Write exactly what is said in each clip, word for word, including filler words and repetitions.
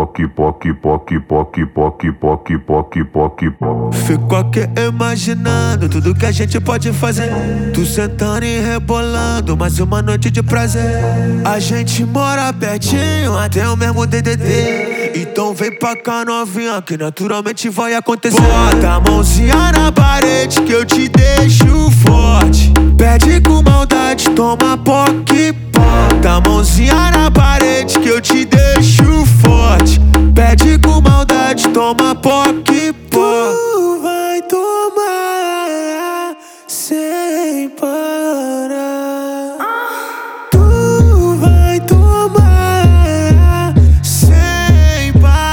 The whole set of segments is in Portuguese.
Poque, poque, poque, poque, poque, poque, poque, poque, poque. Fico aqui imaginando tudo que a gente pode fazer. Tu sentando e rebolando, mais uma noite de prazer. A gente mora pertinho, até o mesmo D D D. Então vem pra cá novinha, que naturalmente vai acontecer. Bota a mãozinha na parede que eu te deixo forte. Pede com maldade, toma poque, bota a mãozinha na parede que eu te deixo forte. Pede com maldade, toma poque, pó. Tu vai tomar sem parar. Tu vai tomar sem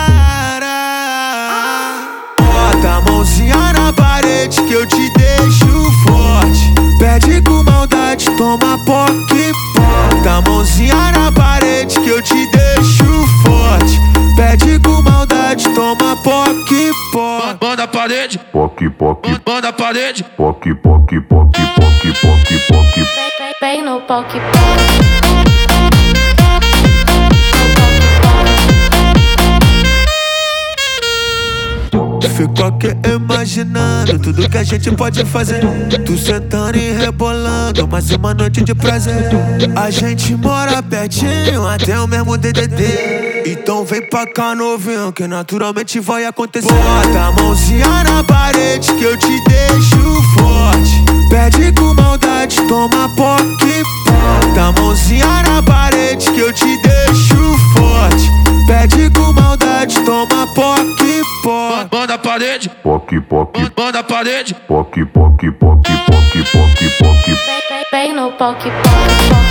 parar. Bota a mãozinha na parede que eu te deixo forte. Pede com maldade, toma poque, bota a mãozinha na parede que eu te deixo forte. Pede com maldade, toma poque, pó. Banda parede, Poque, poque, banda parede. poque, poque, poque, poque, poque, poque. Vem no poque, Fico aqui imaginando tudo que a gente pode fazer. Tu sentando e rebolando, mais uma noite de prazer. A gente mora pertinho, até o mesmo D D D. Então vem pra cá novinho, que naturalmente vai acontecer. Bota a mãozinha na parede que eu te deixo forte. Pede com maldade, toma poque, bota a mãozinha na parede que eu te deixo forte. Pede com maldade, toma poque, pó. Banda parede, Poque, poque, banda parede. poque, poque, poque, poque, poque, poque. vem no poque, poque.